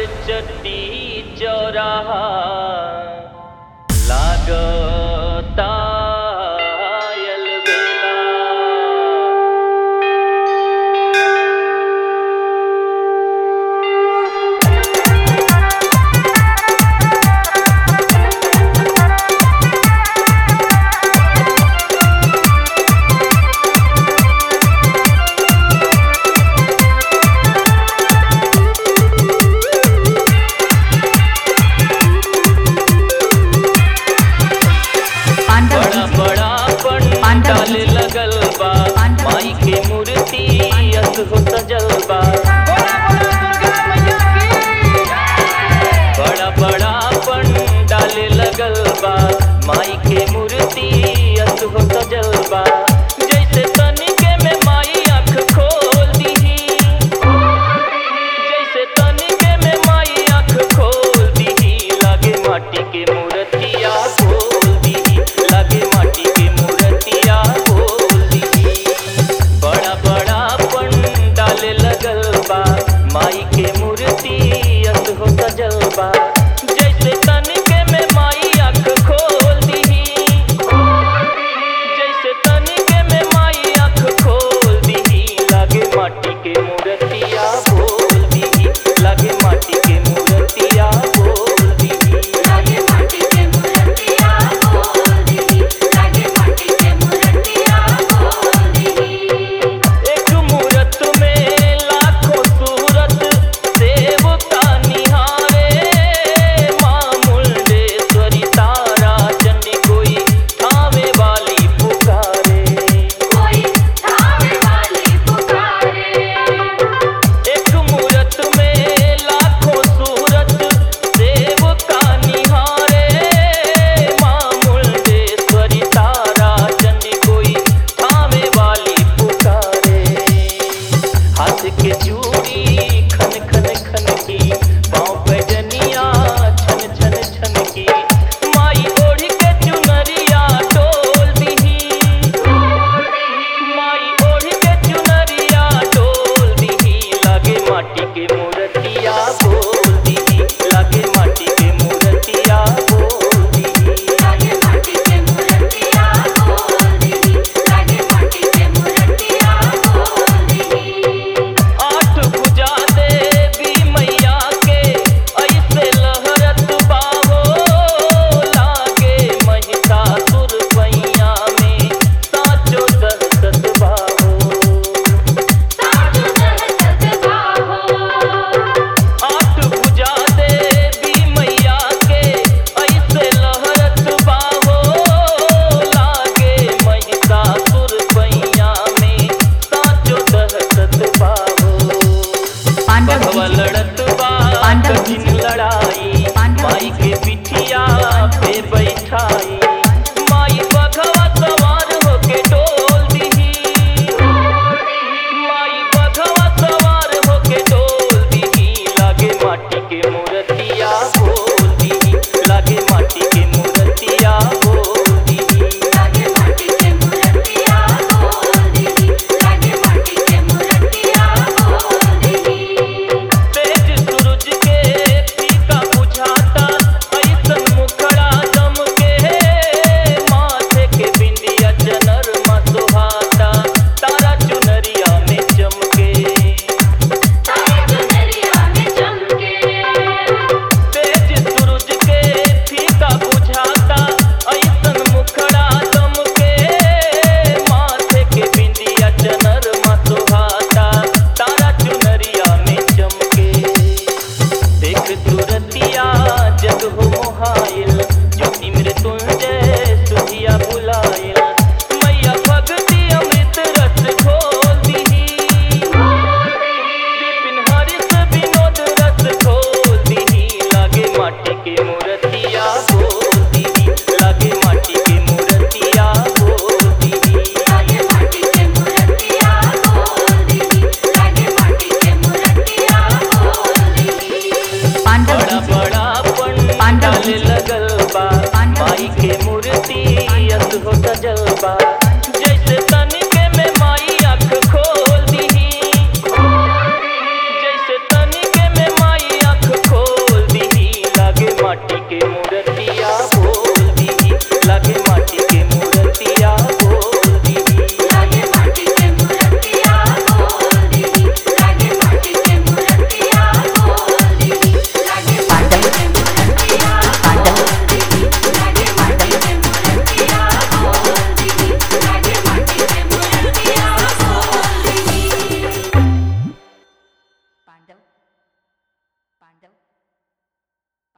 चट्टी चौराहा लागता अलबेला। पंडाल लगल बा माई के मूर्ति अस हो सजल बा। बड़ा बड़ा पंडाल लगल बा माई के मूर्ति अस हो सजल बा। जैसे तनिके में माई आँख खोल दीही, जैसे तनिके में माई आँख खोल दीही, लागे माटी के मूर्तिया खोल दीही, लागे माटी के मूर्तिया खोल दीही। बड़ा बड़ा पंडाल लगल बा माई के मूर्ति अस हो सजल बा। जैसे तनिके में माई आँख खोल दीही, जैसे तनिके में माई आँख खोल दीही, लागे माटी के मूर्तिया खोल दीही, लागे माटी के मूर्तिया खोल दीही, लागे माटी के मूर्तिया खोल दीही, लागे माटी के मूर्तिया खोल दीही। एक मूरत में लाखों सूरत देवता निहारे, माँ मुंडेश्वरी तारा चंडी कोई थावे वाली पुकारे, कोई थावे वाली पुकारे। एक मूरत में लाखों सूरत देवता निहारे, माँ मुंडेश्वरी तारा चंडी कोई थावे वाली पुकारे। हाथ के चूड़ी खन खन खन की, पाँव पैजनिया छन छन छन की, माई ओढ़ के चुनरिया डोल दीही, माई ओढ़ के चुनरिया डोल दीही, लागे माटी के मूर्तिया बोल दीही, लागे माटी के मूर्तिया बोल दीही। लागे माटी के मूर्तिया खोल दीही, लागे माटी के मूर्तिया खोल दीही। आठ भुजा देवी मैया के ऐसे लहरत बाहो, लागे महिषासुर पैया में साचो दहशत बाहो। साचो दहशत बाहो। आठ भुजा देवी मैया के ऐसे लहरत बाहो, लागे महिषासुर पैया में साचो दहशत बाहो। बघवा लड़त बा कठिन लड़ाई, माई के पिठिया पे बैठाई, माई बघवा सवार होके डोल दीही, माई बघवा सवार होके डोल दीही, लागे माटी के मूर्तिया बोल दीही, लागे माटी के मूर्तिया बोल दीही। लागे माटी के मूर्तिया खोल दीही, लागे माटी के मूर्तिया खोल दीही। तेज सूरज के फीका बुझाता ऐसन मुखड़ा दमके, माथे के बिंदिया चनरमा सुहाता तारा चुनरिया में चमके, तारे चुनरिया में चमके। तेज सूरज के फीका बुझाता ऐसन मुखड़ा दमके, माथे के बिंदिया चनरमा सुहाता तारा चुनरिया में चमके। देख तुरतिया जग हो मोहाइल, ज्योति मृत्युंजय सुधिया बुलाइल, मैया भक्ति अमृत रस घोल दीही, विपिन हरिष विनोद रस घोल दीही, लागे माटी के मूर्तिया बोल दीही, लागे माटी के मूर्तिया बोल दीही। लागे माटी के मूर्तिया खोल दीही, लागे माटी के मूर्तिया खोल दीही। बड़ा